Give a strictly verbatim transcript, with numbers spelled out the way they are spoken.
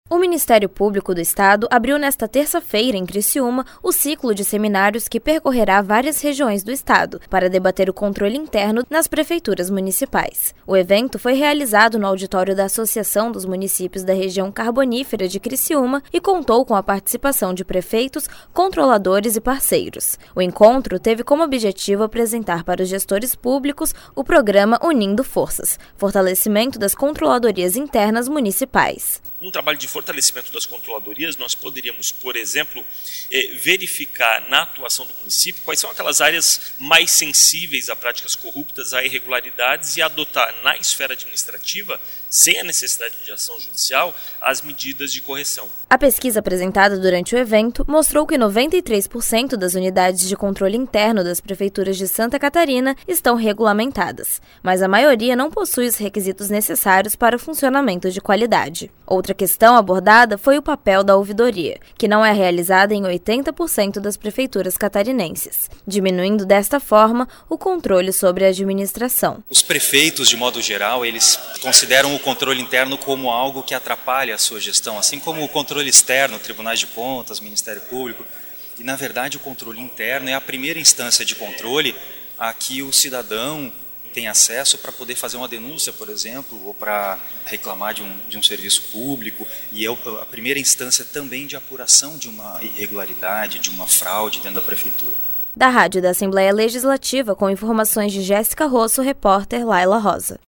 O Ministério Público do Estado abriu nesta terça-feira, em Criciúma, o ciclo de seminários que percorrerá várias regiões do estado para debater o controle interno nas prefeituras municipais. O evento foi realizado no auditório da Associação dos Municípios da Região Carbonífera de Criciúma e contou com a participação de prefeitos, controladores e parceiros. O encontro teve como objetivo apresentar para os gestores públicos o programa Unindo Forças, fortalecimento das controladorias internas municipais. Um trabalho de fortalecimento das controladorias, nós poderíamos, por exemplo, verificar na atuação do município quais são aquelas áreas mais sensíveis a práticas corruptas, a irregularidades e adotar na esfera administrativa, sem a necessidade de ação judicial, as medidas de correção. A pesquisa apresentada durante o evento mostrou que noventa e três por cento das unidades de controle interno das prefeituras de Santa Catarina estão regulamentadas, mas a maioria não possui os requisitos necessários para o funcionamento de qualidade. Outra questão abordada foi o papel da ouvidoria, que não é realizada em oitenta por cento das prefeituras catarinenses, diminuindo desta forma o controle sobre a administração. Os prefeitos, de modo geral, eles consideram o controle interno como algo que atrapalha a sua gestão, assim como o controle externo, tribunais de contas, Ministério Público. E, na verdade, o controle interno é a primeira instância de controle a que o cidadão tem acesso para poder fazer uma denúncia, por exemplo, ou para reclamar de um, de um serviço público, e é a primeira instância também de apuração de uma irregularidade, de uma fraude dentro da prefeitura. Da Rádio da Assembleia Legislativa, com informações de Jéssica Rosso, repórter Laila Rosa.